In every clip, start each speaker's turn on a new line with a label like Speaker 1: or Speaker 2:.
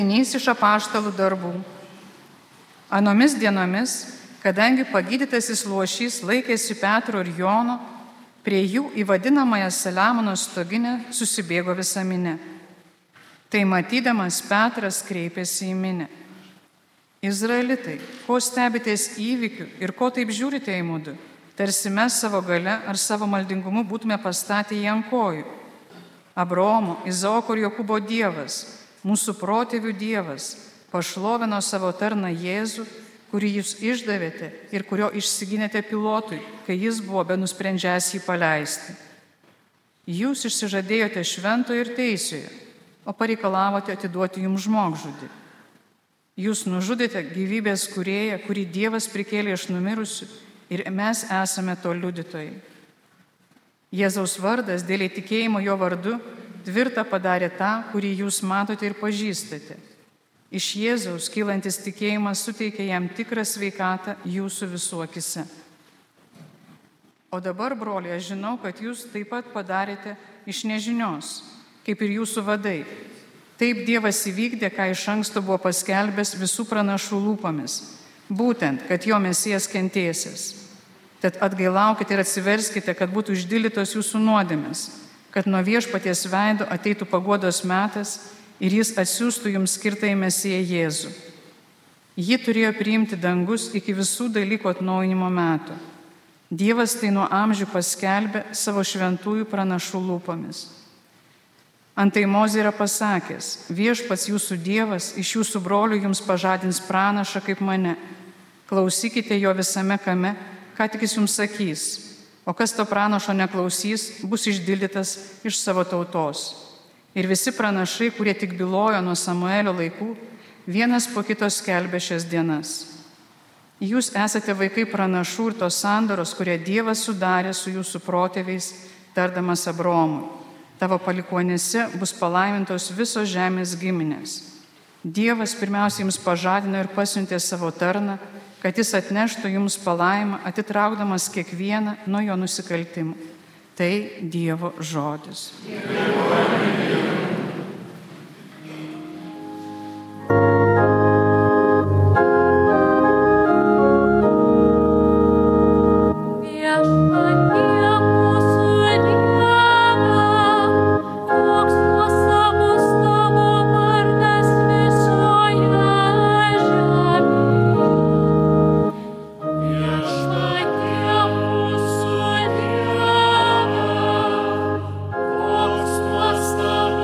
Speaker 1: Iš apaštalų darbų. Anomis dienomis, kadangi pagydytasis luošys laikėsi Petro ir Jono, prie jų į vadinamąją Saliamono stoginę susibėgo visa minia. Tai matydamas Petras kreipėsi į minią. Izraelitai, ko stebitės įvykių ir ko taip žiūrite į mudu? Tarsi mes savo gale ar savo maldingumu būtume pastatę jį ant kojų. Abraomo, Izaoko ir Jokūbo Dievas, mūsų protėvių Dievas, pašlovino savo tarną Jėzų, kurį jūs išdavėte ir kurio išsigynėte Pilotui, kai jis buvo benusprendžiąs jį paleisti. Jūs išsižadėjote šventojo ir teisiojo, o pareikalavote atiduoti jums žmogžudį. Jūs nužudėte gyvybės kūrėją, kurį Dievas prikėlė iš numirusių, ir mes esame to liudytojai. Jėzaus vardas dėl įtikėjimo jo vardu tvirtą padarė tą, kurį jūs matote ir pažįstate. Iš Jėzaus kylantis tikėjimas suteikė jam tikrą sveikatą jūsų visų akise. O dabar, broliai, aš žinau, kad jūs taip pat padarėte iš nežinios, kaip ir jūsų vadai. Taip Dievas įvykdė, ką iš anksto buvo paskelbęs visų pranašų lūpomis, būtent, kad jo Mesijas kentėsis. Tad atgailaukite ir atsiverskite, kad būtų išdildytos jūsų nuodėmės, kad nuo viešpaties veido ateitų paguodos metas ir jis atsiųstų jums skirtąjį Mesiją Jėzų. Jį turėjo priimti dangus iki visų dalykų atnaujinimo metų. Dievas tai nuo amžių paskelbė savo šventųjų pranašų lūpomis. Antai Mozė yra pasakęs, viešpats jūsų Dievas iš jūsų brolių jums pažadins pranašą kaip mane. Klausykite jo visame kame, ką tik jis jums sakys, o kas to pranašo neklausys, bus išdildytas iš savo tautos. Ir visi pranašai, kurie tik bylojo nuo Samuelio laikų, vienas po kito skelbė šias dienas. Jūs esate vaikai pranašų ir tos sandoros, kurie Dievas sudarė su jūsų protėviais, tardamas Abraomui. Tavo palikuonėse bus palaimintos visos žemės giminės. Dievas pirmiausia jums pažadino ir pasiuntė savo tarną, kad jis atneštų jums palaimą, atitraukdamas kiekvieną nuo jo nusikaltimų. Tai Dievo žodis.
Speaker 2: Stop.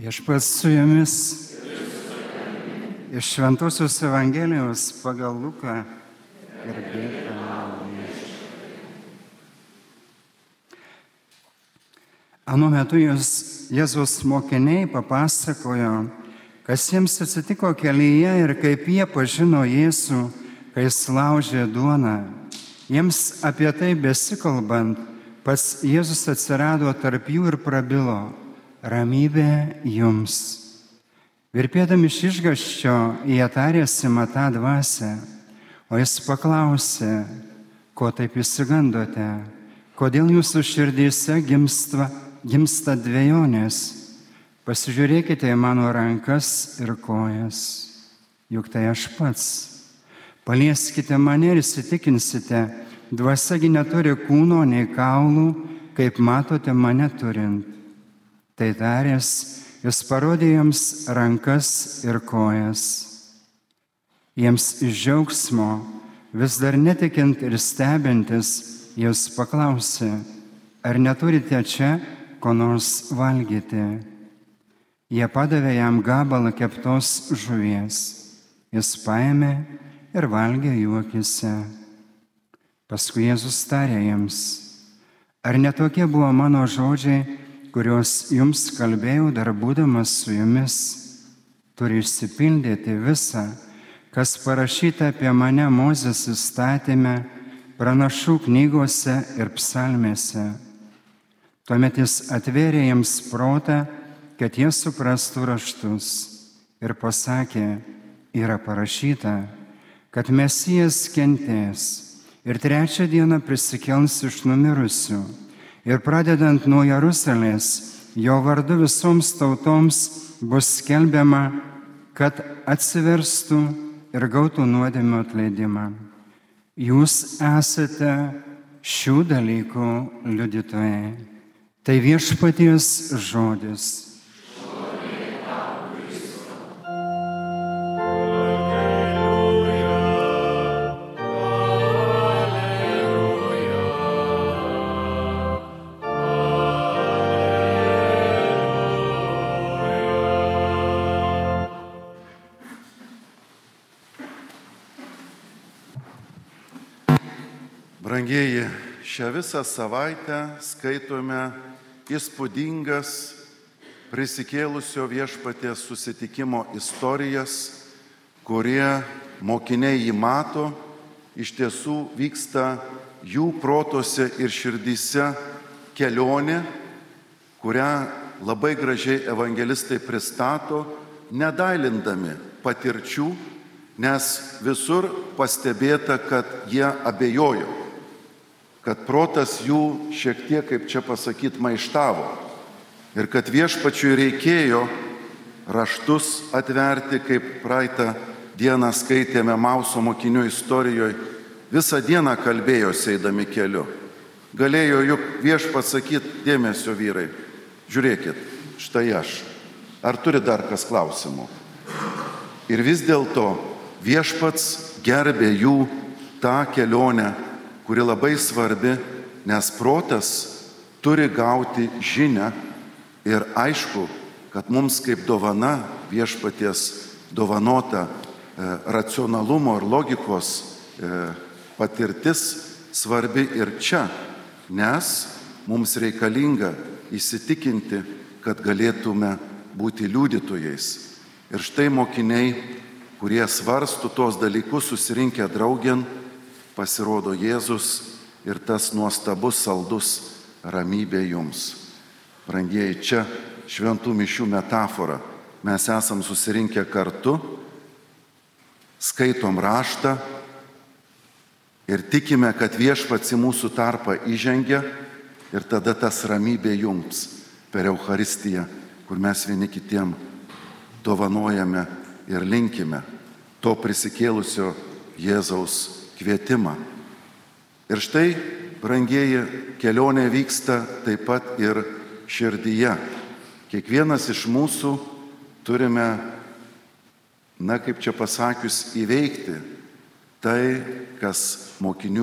Speaker 2: Viešpats su jumis. Iš Šventosios Evangelijos pagal Luką. Anu metu Jėzus mokiniai papasakojo, kas jiems atsitiko kelyje ir kaip jie pažino Jėzų, kai jis laužė duoną. Jiems apie tai besikalbant, pats Jėzus atsirado tarp jų ir prabilo: ramybė jums. Virpėdami iš išgąsčio, jie tarėsi matą dvasią, o jis paklausė: ko taip išsigandote, kodėl jūsų širdyse gimsta dvejonės? Pasižiūrėkite į mano rankas ir kojas, juk tai aš pats. Palieskite mane ir įsitikinsite, dvasiagi neturi kūno nei kaulų, kaip matote mane turint. Tai taręs, jis parodė jiems rankas ir kojas. Jiems iš džiaugsmo, vis dar netikint ir stebintis, jis paklausė: ar neturite čia ko nors valgyti? Jie padavė jam gabalą keptos žuvies. Jis paėmė ir valgė jų akyse. Paskui Jėzus tarė jiems: ar netokie buvo mano žodžiai, kuriuos jums kalbėjau dar būdamas su jumis? Turi išsipildyti visa, kas parašyta apie mane Mozės įstatyme, pranašų knygose ir psalmėse. Tuomet jis atvėrė jiems protą, kad jie suprastų raštus, ir pasakė: yra parašyta, kad Mesijas kentės ir trečią dieną prisikels iš numirusių, ir pradedant nuo Jeruzalės, jo vardu visoms tautoms bus skelbiama, kad atsiverstų ir gautų nuodėmių atleidimą. Jūs esate šių dalykų liudytojai. Tai viešpaties žodis.
Speaker 3: Brangieji, šią visą savaitę skaitome įspūdingas prisikėlusio viešpaties susitikimo istorijas, kurie mokiniai jį mato, iš tiesų vyksta jų protose ir širdyse kelionė, kurią labai gražiai evangelistai pristato, nedailindami patirčių, nes visur pastebėta, kad jie abejojo, kad protas jų šiek tiek, kaip čia pasakyti, maištavo ir kad viešpačiui reikėjo raštus atverti, kaip praeitą dieną skaitėme Mauso mokinių istorijoje, visą dieną kalbėjosi eidami keliu. Galėjo juk viešpats sakyti: dėmesio vyrai, žiūrėkit, štai aš. Ar turi dar kas klausimų? Ir vis dėlto viešpats gerbė jų tą kelionę, kuri labai svarbi, nes protas turi gauti žinią ir aišku, kad mums kaip dovana viešpaties dovanota racionalumo ir logikos patirtis svarbi ir čia, nes mums reikalinga įsitikinti, kad galėtume būti liudytojais. Ir štai mokiniai, kurie svarsto tos dalykus susirinkę draugėn, pasirodo Jėzus ir tas nuostabus saldus ramybė jums. Brangieji, čia šventų mišių metafora. Mes esam susirinkę kartu, skaitom raštą ir tikime, kad viešpats į mūsų tarpą įžengia ir tada tas ramybė jums per Eucharistiją, kur mes vieni kitiem dovanojame ir linkime to prisikėlusio Jėzaus kvietimą. Ir štai, brangieji, kelionė vyksta taip pat ir širdyje. Kiekvienas iš mūsų turime, kaip čia pasakius, įveikti tai, kas mokinių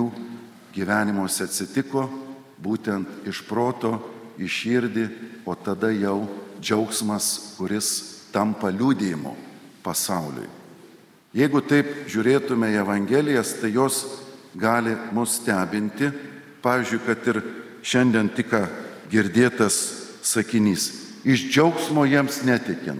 Speaker 3: gyvenimuose atsitiko, būtent iš proto į širdį, o tada jau džiaugsmas, kuris tampa liudijimu pasauliui. Jeigu taip žiūrėtume į Evangelijas, tai jos gali mus stebinti. Pavyzdžiui, kad ir šiandien tik girdėtas sakinys: iš džiaugsmo jiems netikint.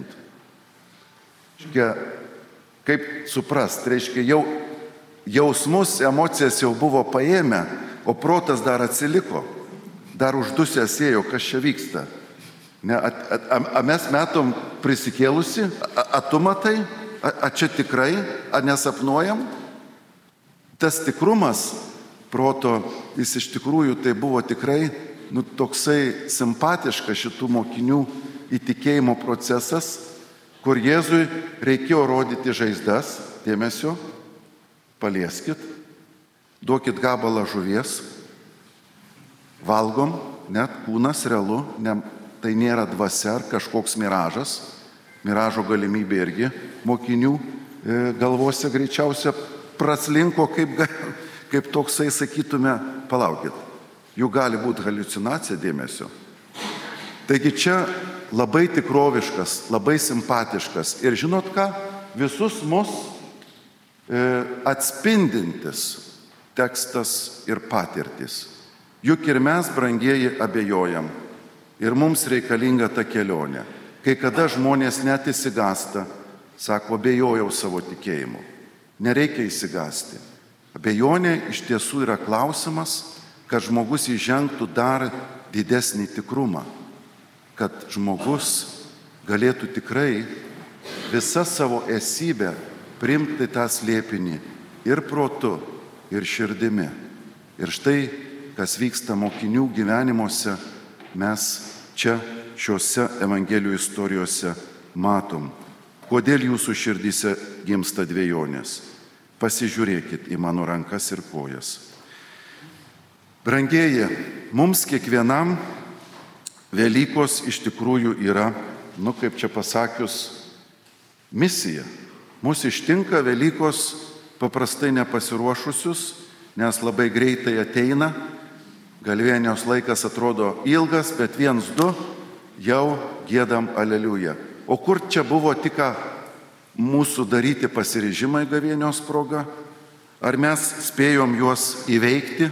Speaker 3: Kaip suprast, reiškia, jau jausmus, emocijas jau buvo paėmę, o protas dar atsiliko, dar uždusęs ėjo, kas čia vyksta. Mes metom prisikėlusi, tu matai, čia tikrai, nesapnuojam. Tas tikrumas proto, jis iš tikrųjų tai buvo tikrai toksai simpatiškas šitų mokinių įtikėjimo procesas, kur Jėzui reikėjo rodyti žaizdas, dėmesio, palieskit, duokit gabalą žuvies, valgom, net kūnas realu, tai nėra dvasia ar kažkoks miražas, miražo galimybė irgi mokinių galvose greičiausia praslinko, kaip toksai sakytume, palaukit, jų gali būti haliucinacija, dėmesio. Taigi čia labai tikroviškas, labai simpatiškas ir žinot ką, visus mus atspindintis tekstas ir patirtis. Juk ir mes, brangieji, abejojam ir mums reikalinga ta kelionė. Kai kada žmonės net įsigąsta, sako, abejojau savo tikėjimu. Nereikia įsigąsti. Abejonė iš tiesų yra klausimas, kad žmogus įžengtų dar didesnį tikrumą, kad žmogus galėtų tikrai visą savo esybę priimti tą slėpinį ir protu, ir širdimi. Ir štai, kas vyksta mokinių gyvenimuose, mes čia šiuose Evangelijų istorijose matom. Kodėl jūsų širdyse gimsta dvejonės? Pasižiūrėkit į mano rankas ir kojas. Brangieji, mums kiekvienam Velykos iš tikrųjų yra, kaip čia pasakius, misija. Mūsų ištinka Velykos paprastai nepasiruošusius, nes labai greitai ateina, galvėnios laikas atrodo ilgas, bet 1-2 jau giedam aleliuja. O kur čia buvo tik mūsų daryti pasiryžimai gavėnios proga? Ar mes spėjom juos įveikti?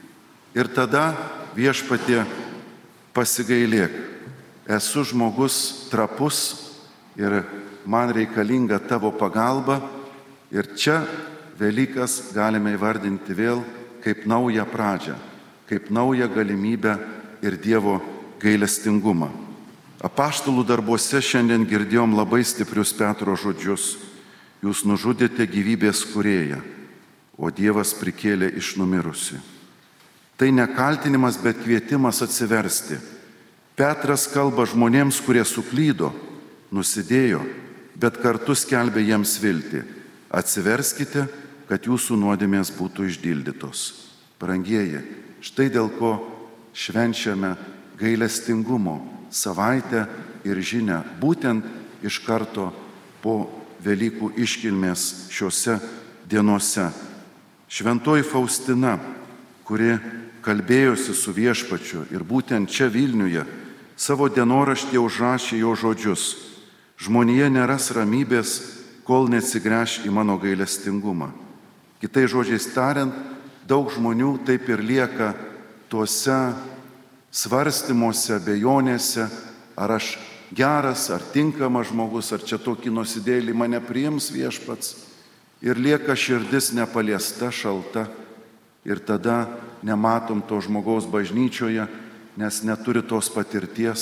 Speaker 3: Ir tada Viešpatie pasigailėk, esu žmogus trapus ir man reikalinga tavo pagalba. Ir čia Velykas galime įvardinti vėl kaip naują pradžią, kaip naują galimybę ir Dievo gailestingumą. Apaštalų darbuose šiandien girdėjom labai stiprius Petro žodžius. Jūs nužudėte gyvybės kūrėją, o Dievas prikėlė iš numirusių. Tai ne kaltinimas, bet kvietimas atsiversti. Petras kalba žmonėms, kurie suklydo, nusidėjo, bet kartu skelbia jiems viltį. Atsiverskite, kad jūsų nuodėmės būtų išdildytos. Brangieji, štai dėl ko švenčiame gailestingumo savaitę ir žinią, būtent iš karto po Velykų iškilmės šiuose dienose. Šventoji Faustina, kuri kalbėjosi su Viešpačiu ir būtent čia Vilniuje savo dienoraštyje užrašė jo žodžius: žmonija neras ramybės, kol neatsigręš į mano gailestingumą. Kitais žodžiais tariant, daug žmonių taip ir lieka tuose svarstymuose, abejonėse, ar aš geras, ar tinkamas žmogus, ar čia tokį nusidėjėlį mane priims Viešpats. Ir lieka širdis nepaliesta, šalta. Ir tada nematom to žmogaus bažnyčioje, nes neturi tos patirties.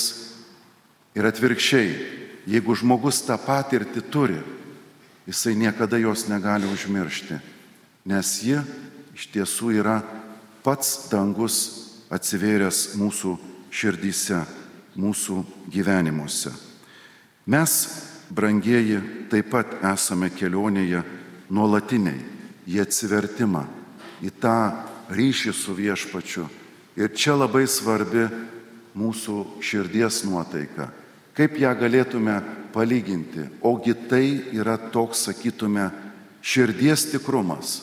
Speaker 3: Ir atvirkščiai, jeigu žmogus tą patirtį turi, jisai niekada jos negali užmiršti, nes ji iš tiesų yra pats dangus atsivėręs mūsų širdyse, mūsų gyvenimuose. Mes, brangieji, taip pat esame kelionėje nuolatiniai į atsivertimą, į tą ryšį su Viešpačiu. Ir čia labai svarbi mūsų širdies nuotaika. Kaip ją galėtume palyginti? Ogi tai yra toks, sakytume, širdies tikrumas,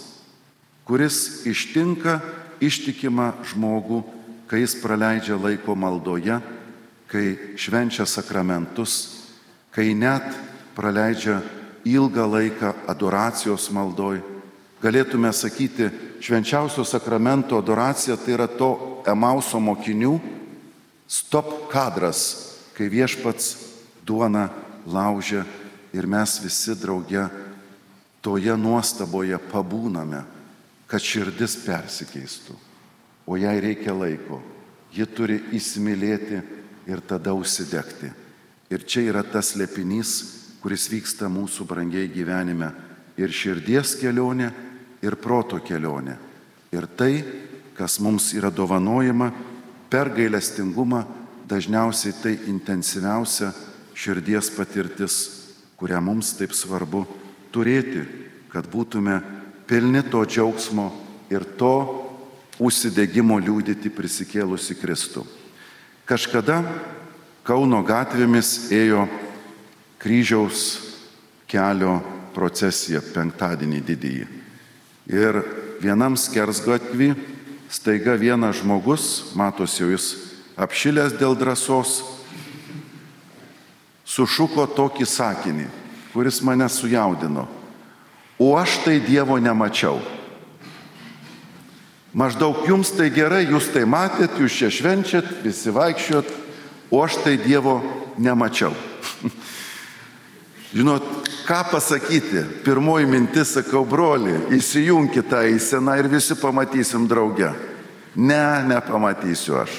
Speaker 3: kuris ištinka ištikimą žmogų, kai jis praleidžia laiko maldoje, kai švenčia sakramentus, kai net praleidžia ilgą laiką adoracijos maldoj. Galėtume sakyti, švenčiausio sakramento adoracija tai yra to Emauso mokinių stop kadras, kai viešpats duoną laužia ir mes visi drauge toje nuostaboje pabūname, kad širdis persikeistų. O jai reikia laiko. Ji turi įsimylėti ir tada užsidegti. Ir čia yra tas slėpinys, kuris vyksta mūsų brangiai gyvenime. Ir širdies kelionė, ir proto kelionė. Ir tai, kas mums yra dovanojama per gailestingumą, dažniausiai tai intensyviausia širdies patirtis, kurią mums taip svarbu turėti, kad būtume pilni to džiaugsmo ir to užsidegimo liudyti prisikėlusi Kristų. Kažkada Kauno gatvėmis ėjo kryžiaus kelio procesija penktadienį didįjį. Ir vienam skersgatvį staiga vienas žmogus, matosi jau jis apšilęs dėl drąsos, sušuko tokį sakinį, kuris mane sujaudino. O aš tai Dievo nemačiau. Maždaug jums tai gerai, jūs tai matėt, jūs čia švenčiat, visi vaikščiot, o aš tai Dievo nemačiau. Žinot, ką pasakyti? Pirmoji mintis, sakau, broli, įsijunkit tą eiseną ir visi pamatysim drauge. Ne, nepamatysiu aš.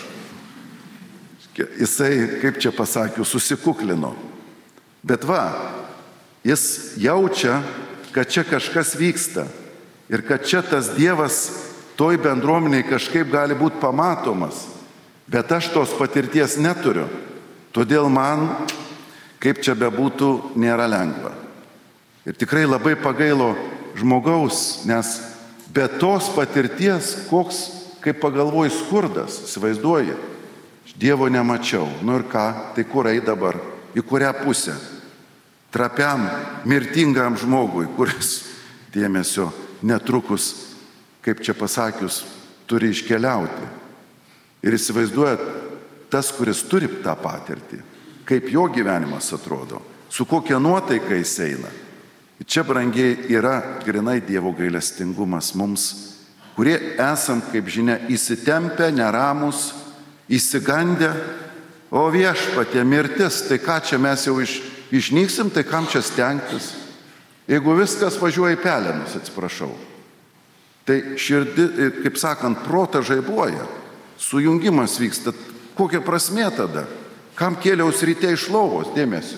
Speaker 3: Jisai, kaip čia pasakiau, susikuklino. Bet va, jis jaučia, kad čia kažkas vyksta ir kad čia tas Dievas toj bendruomeniai kažkaip gali būti pamatomas. Bet aš tos patirties neturiu. Todėl man, kaip čia bebūtų, nėra lengva. Ir tikrai labai pagailo žmogaus, nes be tos patirties, koks, kaip pagalvoji, skurdas, įsivaizduoji, Dievo nemačiau. Nu ir ką, tai kur eit dabar, į kurią pusę? Trapiam, mirtingam žmogui, kuris dėmesio netrukus, kaip čia pasakius, turi iškeliauti. Ir įsivaizduojat, tas, kuris turi tą patirtį, kaip jo gyvenimas atrodo, su kokia nuotaika jis eina. Ir čia, brangiai, yra grinai Dievo gailestingumas mums, kurie esam, kaip žinia, įsitempę, neramus, įsigandę, o viešpatie mirtis, tai ką čia mes jau išnyksim, tai kam čia stengtis? Jeigu viskas važiuoja į pelenus, atsiprašau. Tai širdį, kaip sakant, protą žaibuoja, sujungimas vyksta. Kokia prasmė tada? Kam kėliaus ryte iš lovos, dėmesio?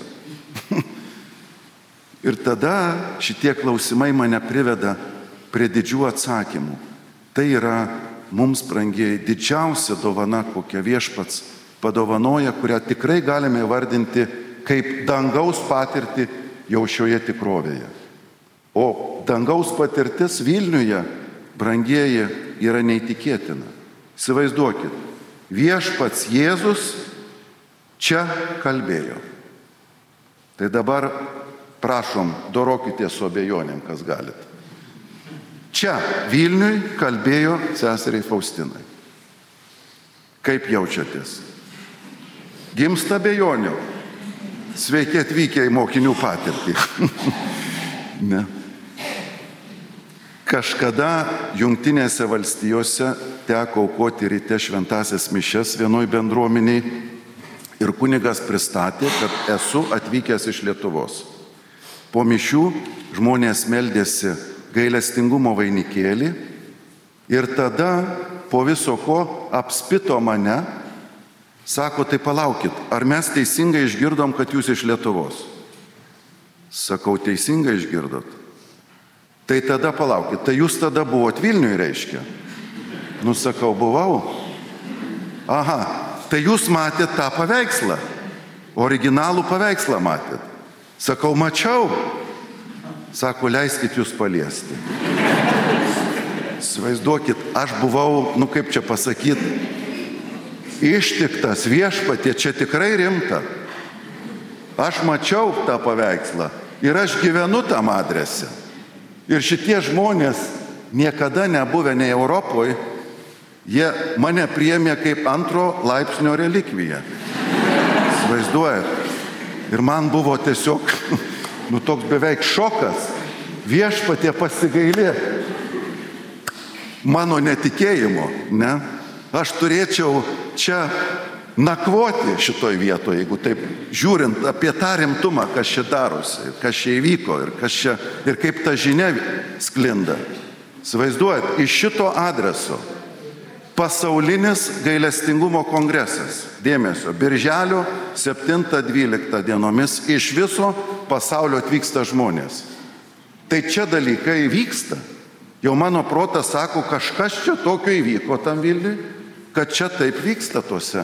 Speaker 3: Ir tada šitie klausimai mane priveda prie didžių atsakymų. Tai yra mums, brangiai, didžiausia dovana, kokią viešpats padovanoja, kurią tikrai galime įvardinti kaip dangaus patirtį jau šioje tikrovėje. O dangaus patirtis Vilniuje, brangieji, yra neįtikėtina. Įsivaizduokit, viešpats Jėzus čia kalbėjo. Tai dabar prašom, dorokite su abejonėm, kas galit. Čia Vilniui kalbėjo seseriai Faustinai. Kaip jaučiatės? Gimsta abejonių. Sveiki atvykę į mokinių patirtį. Ne. Kažkada Jungtinėse valstijose teko aukoti ryte šventąsias mišias vienoj bendruomeniai ir kunigas pristatė, kad esu atvykęs iš Lietuvos. Po mišių žmonės meldėsi gailestingumo vainikėlį ir tada po viso ko apspito mane, sako, tai palaukit, ar mes teisingai išgirdom, kad jūs iš Lietuvos? Sakau, teisingai išgirdot. Tai tada palaukit, tai jūs tada buvot Vilniui, reiškia? Nu, sakau, buvau. Aha, tai jūs matėt tą paveikslą, originalų paveikslą matėt. Sakau, mačiau. Sako, leiskit jūs paliesti. Įsivaizduokit, aš buvau, nu kaip čia pasakyti, ištiktas viešpatie, čia tikrai rimta. Aš mačiau tą paveikslą ir aš gyvenu tam adrese. Ir šitie žmonės niekada nebuvę nei Europoje, jie mane priėmė kaip antro laipsnio relikviją. įsivaizduojat. Ir man buvo tiesiog, toks beveik šokas. Viešpatie pasigailė mano netikėjimo, ne? Aš turėčiau čia nakvoti šitoj vietoje, jeigu taip žiūrint apie tą rimtumą, kas čia darosi, kas čia įvyko ir kaip ta žinia sklinda. Įsivaizduojat, iš šito adreso Pasaulinis gailestingumo kongresas. Dėmesio, birželio 7-12 dienomis iš viso pasaulio atvyksta žmonės. Tai čia dalykai vyksta. Jau mano protas sako, kažkas čia tokio įvyko tam Vilniui, kad čia taip vyksta tose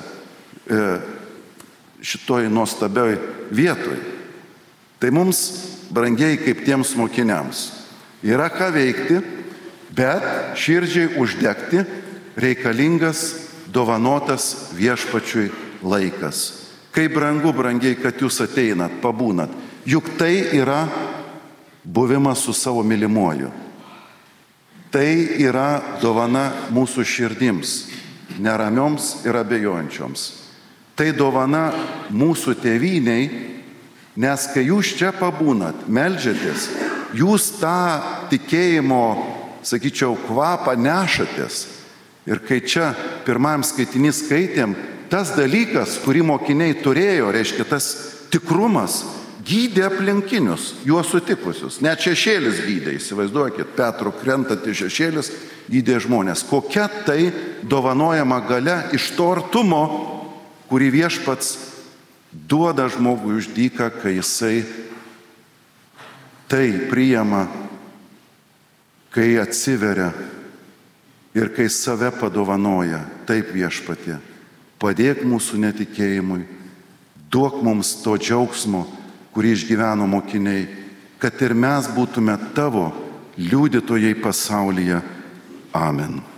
Speaker 3: šitoj nuostabioj vietoj. Tai mums, brangiai, kaip tiems mokiniams, yra ką veikti, bet širdžiai uždegti reikalingas dovanotas viešpačiui laikas. Kaip brangu, brangiai, kad jūs ateinat, pabūnat. Juk tai yra buvimas su savo mylimuoju. Tai yra dovana mūsų širdims, neramioms ir abejojančioms. Tai dovana mūsų tėvyniai, nes kai jūs čia pabūnat, meldžiatės, jūs tą tikėjimo, sakyčiau, kvapą nešatės. Ir kai čia pirmajam skaitinį skaitėm, tas dalykas, kurį mokiniai turėjo, reiškia tas tikrumas, gydė aplinkinius, juos sutikusius. Net šešėlis gydė, įsivaizduokit, Petro krentantį šešėlis gydė žmonės. Kokia tai dovanojama galia iš to artumo, kurį viešpats duoda žmogui už dyką, kai jisai tai priima, kai atsiveria ir kai save padovanoja. Taip, viešpatie, padėk mūsų netikėjimui, duok mums to džiaugsmo, kurį išgyveno mokiniai, kad ir mes būtume tavo liudytojai pasaulyje. Amen.